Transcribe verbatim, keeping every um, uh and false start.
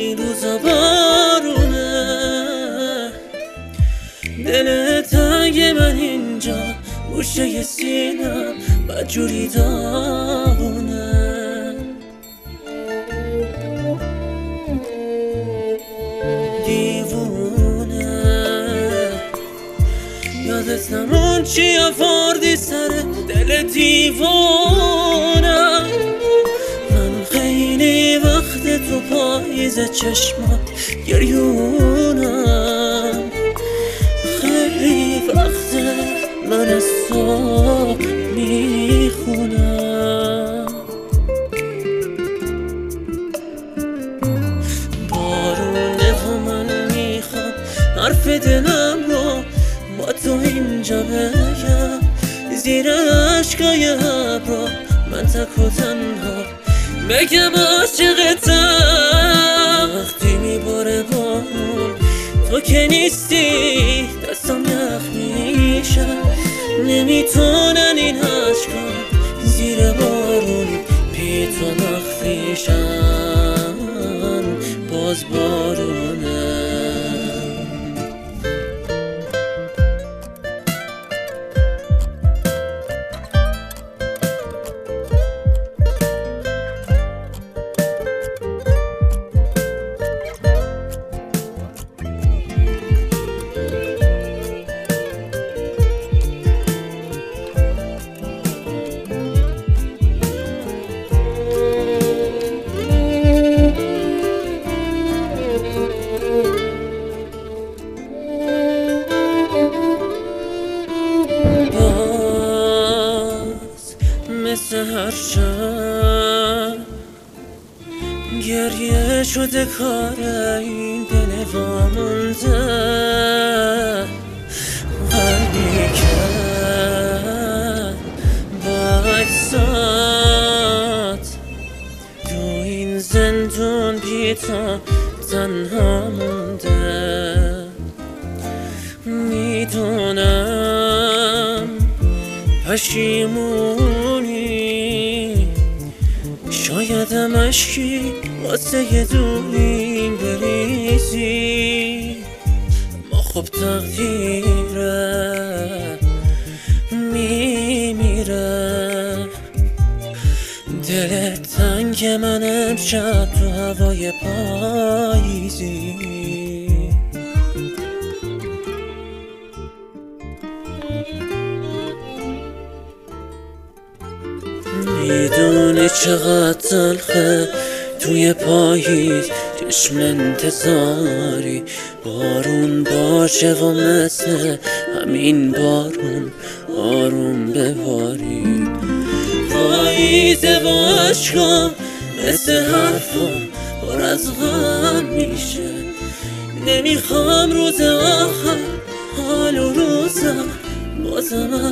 این روزا بارونه، دل تنگ من اینجا گوشه سینم بدجوری داغونه. دیوونه یادت نمون چی آوردی سر دل دیوانم. من خیلی وقت تو پاییز چشمات گریونم، خیلی وقت من از تو میخونم. بارونه و من میخوام حرف دلم رو با تو اینجا بگم، زیر عشقای ابرا من تک و تنها بگم عاشقتم. وقتی میباره بارون تو که نیستی دستم یخ میشه، نمیتونن این عشقا زیر بارون بی تو مخفیشن. باز بارونه مثل هر شب گریه شده کار این دل وامونده. قلبی که با عکسات تو این زندون بی تو تنها مونده. میدونم پشیمونی، شایدم اشکی واسه دورین بریزی، ما خب تقدیره میمیره. دل تنگ من امشب تو هوای پاییزی. میدونی چقدر تلخه توی پاییز چشم انتظاری بارون باشه و مثل همین بارون آروم بباری. پاییزه و عشقم مثل حرفم پر از غم میشه، نمیخوام روز آخر حال و روزم بازم